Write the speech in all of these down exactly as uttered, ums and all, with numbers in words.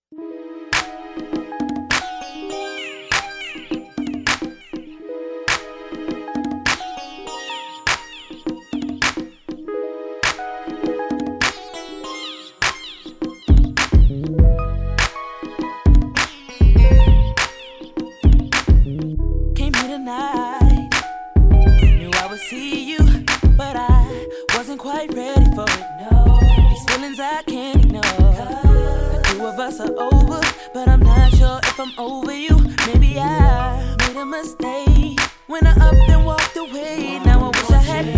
Came here tonight, knew I would see you, but I wasn't quite ready for it, no. These feelings I can't ignore. The two of us are over, but I'm not sure if I'm over you. Maybe I made a mistake when I upped and walked away. Now I wish I had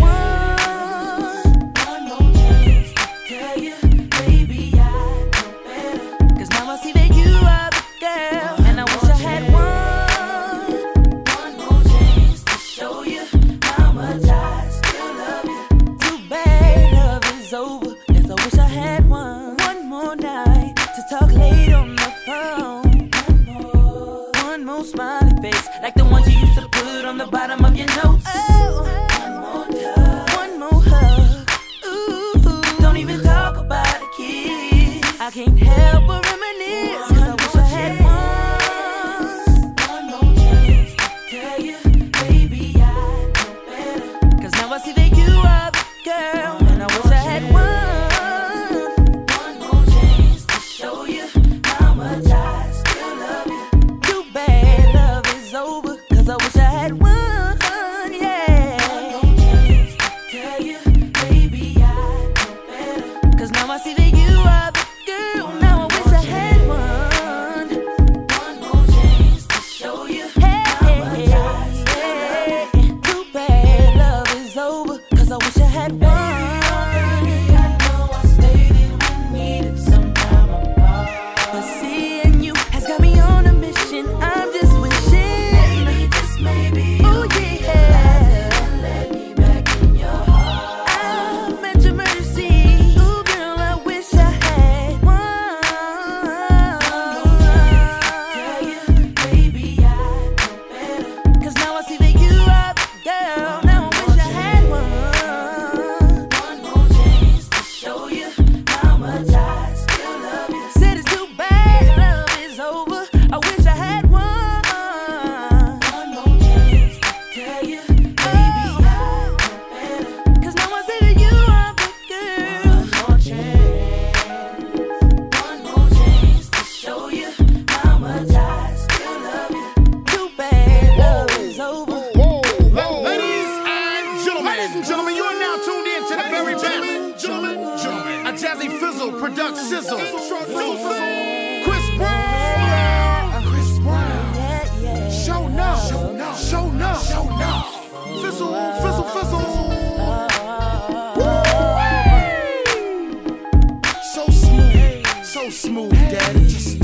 one, one more chance to tell you, baby, I know better. Cause now I see that you are the girl, and I wish I had one, one more chance to show you how much I still love you. Too bad love is over, cause I wish I had one, one more night to talk late on the phone. One more, one more smiley face, like the ones you used to put on the bottom of your notes. Oh, one more touch, one more hug. Ooh, don't even talk about a kiss. I can't help but reminisce, cause I wish I had one, one more chance to tell you, baby, I know better. Cause now I see that you are the girl, and I wish I had one, one more chance to show you how much I still love you. Too bad love is over, cause I wish I had one, yeah. One more chance to tell you, baby, I know better. Cause now I see that you are the girl, now I wish I had one, one more chance to show you how much I still love you. Too bad love is over, cause I wish I had one. I know I stayed in when we needed some time apart, but seeing you has got me on a mission. I'm just wishing, maybe, just maybe, oh yeah, let me back in your heart. I'm at your mercy. Ooh, girl, I wish I had one. Tell you, baby, I know better. Cause now I see that you are the girl. Now I wish I had one, one more chance to show you how much I still love you. Said it's too bad love is over, I wish I had one, one more chance to tell you, baby, I know better. Cause now I see that you are the girl. One more chance, one more chance to show you how much I still love you. Too bad love is over. Ladies and gentlemen, ladies and gentlemen, you are now tuned in to the very best. Gentlemen, gentlemen, a Jazzy Fizzle product sizzle. Chris Brown, Chris Brown, Yeah, yeah. show no, show no, show no, show no. Fizzle, fizzle, fizzle. So smooth, so smooth, daddy. Just